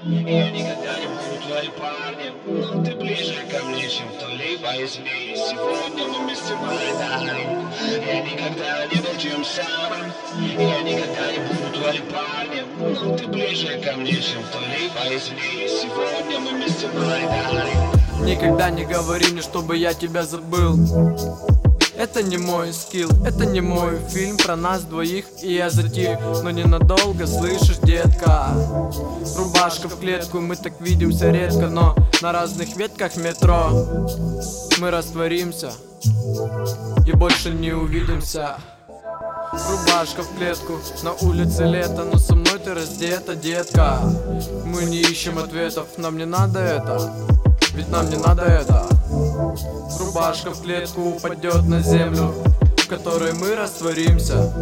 Я никогда не буду твоим парнем, но ты ближе ко мне, чем кто-либо из мира. Сегодня мы вместе в Майдане. Я никогда не был тем самым. Я никогда не буду твоим парнем, но ты ближе ко мне, чем кто-либо из мира. Сегодня мы вместе в Майдане. Никогда не говори мне, чтобы я тебя забыл. Это не мой скилл, это не мой фильм про нас двоих, и я затих, но ненадолго, слышишь, детка. Рубашка в клетку, мы так видимся редко, но на разных ветках метро мы растворимся и больше не увидимся. Рубашка в клетку, на улице лето, но со мной ты раздета, детка. Мы не ищем ответов, нам не надо это, ведь нам не надо это. Рубашка в клетку упадет на землю, в которой мы растворимся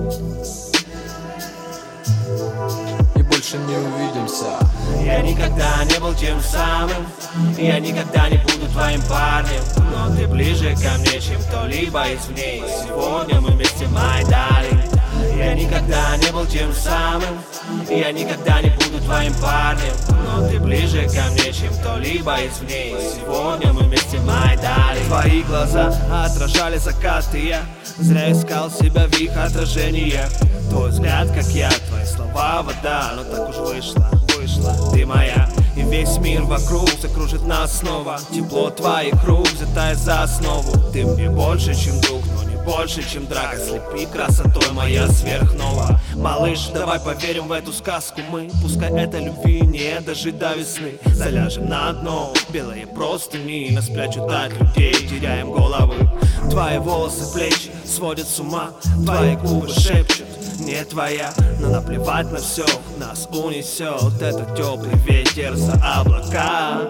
и больше не увидимся. Я никогда не был тем самым, я никогда не буду твоим парнем, но ты ближе ко мне, чем кто-либо извне. Сегодня мы вместе, my darling. Я никогда не был тем самым, я никогда не буду твоим парнем, но ты ближе ко мне, чем кто-либо извне. Сегодня мы вместе, my darling. Твои глаза отражали закаты, я зря искал себя в их отражениях. Твой взгляд, как я, твои слова вода, но так уж вышло, ты моя. И весь мир вокруг закружит нас снова. Тепло твоих рук взятая за основу. Ты мне больше, чем друг, но не больше, чем драга. Слепи красотой моя сверхнова. Малыш, давай поверим в эту сказку мы. Пускай этой любви не дожить до весны. Заляжем на дно, белые простыни. Нас прячут от людей, теряем головы. Твои волосы, плечи сводят с ума. Твои губы шепчут, не твоя, но наплевать на все, нас унесет этот теплый ветер за облака.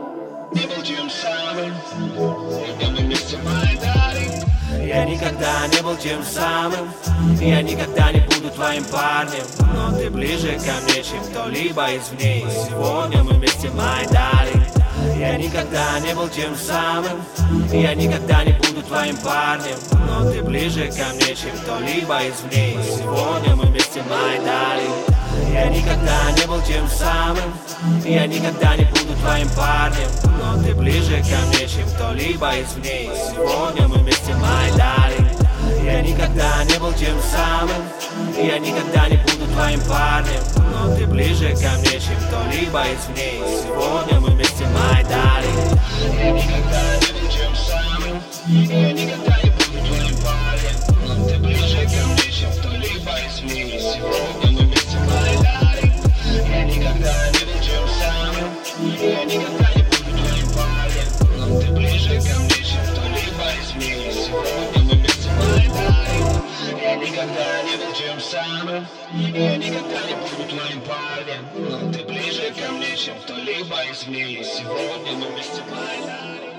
Не был тем самым, когда мы вместе, my darling. Я никогда не был тем самым, я никогда не буду твоим парнем, но ты ближе ко мне, чем кто-либо извне. Сегодня мы вместе, my darling. Я никогда не был тем самым, я никогда не буду твоим парнем, но ты ближе ко мне, чем кто-либо извне. Сегодня мы вместе, my darling. Я никогда не был тем самым, я никогда не буду твоим парнем, но ты ближе ко мне, чем кто-либо извне. Сегодня мы вместе, my darling. Я никогда не был тем самым, я никогда не буду твоим парнем, но ты ближе ко мне, чем кто-либо извне. Сегодня мы вместе, my darling. Я никогда не был тем самым, я никогда не буду твоим парнем, но ты ближе ко мне, чем кто-либо извне. Сегодня мы вместе, my darling. Я никогда не был тем самым, я никогда не буду твоим парнем, но ты ближе ко мне, чем кто-либо извне. Сегодня мы вместе, my darling. Я никогда не был тем самым, я никогда не буду твоим парнем, но ты ближе ко мне, чем кто-либо извне. Сегодня мы вместе, my darling.